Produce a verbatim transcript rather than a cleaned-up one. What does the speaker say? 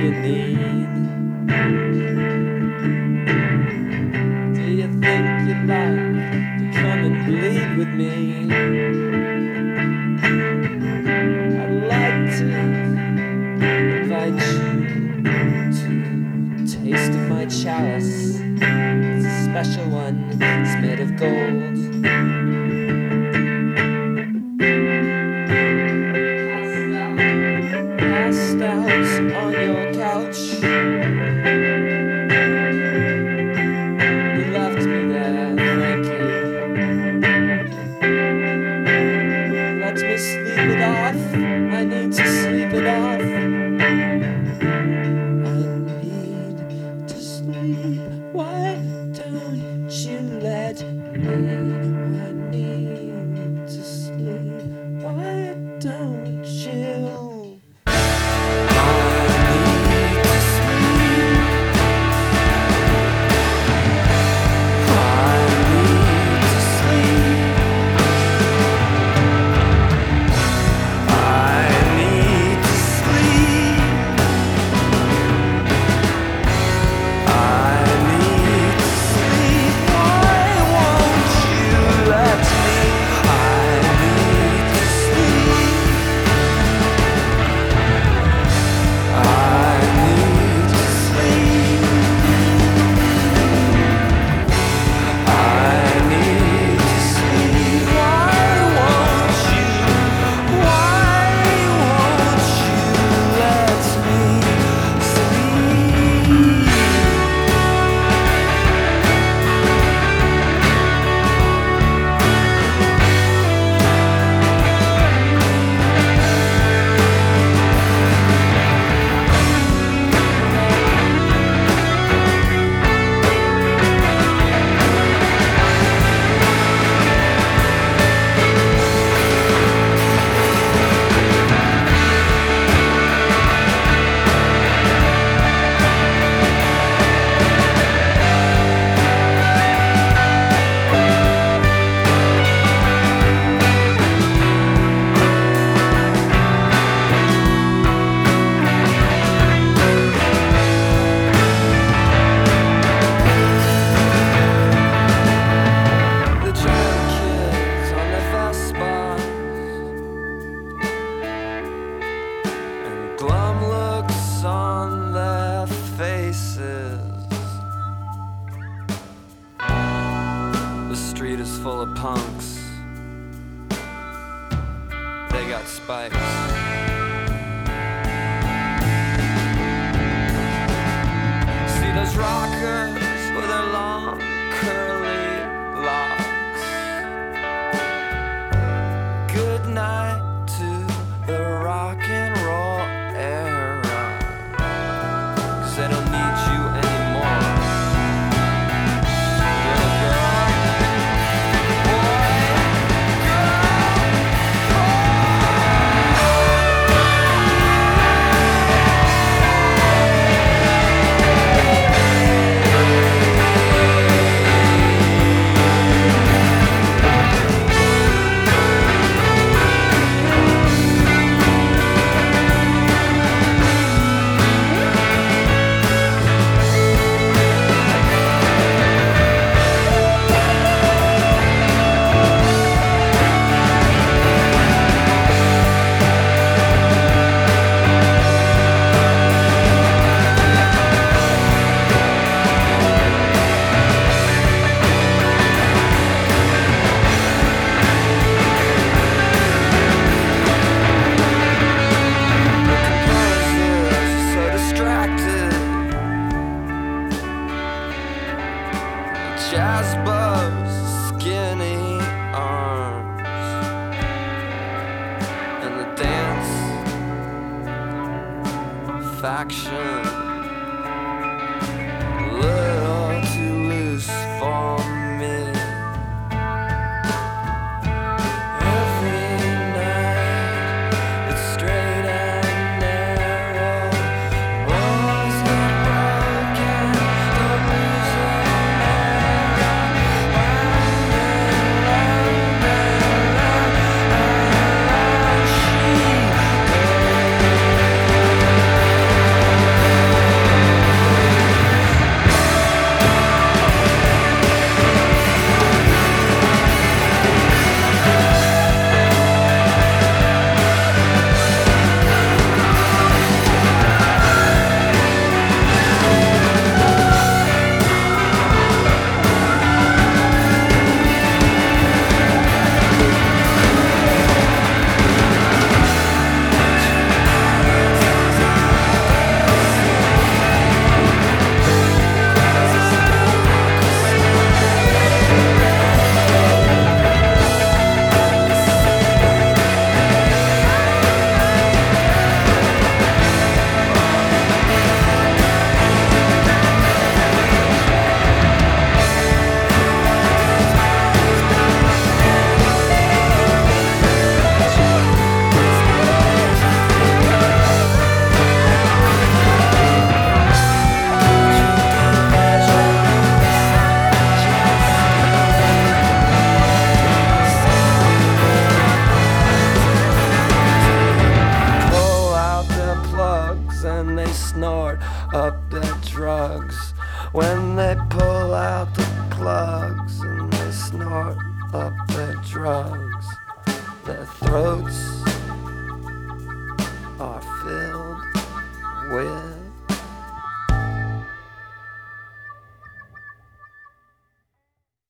you need? Do you think you'd like to come and bleed with me? I'd like to invite you to taste of my chalice. It's a special one, it's made of gold. Passed out on your couch. You left me there, thank you. Let me sleep it off. I need to sleep it off. I need to sleep. Why don't you let me? I need to sleep. Why don't you? Glum looks on their faces. The street is full of punks. They got spikes. See those rockers with their long curly locks. Good night to the rock and roll era, 'cause they don't need you anymore. Little girl, boy, jazz buzz, skinny arms, and the dance faction, a little too loose for me. Every night it's straight and narrow, walls get broken, the music she up their drugs. When they pull out the plugs and they snort up their drugs, their throats are filled with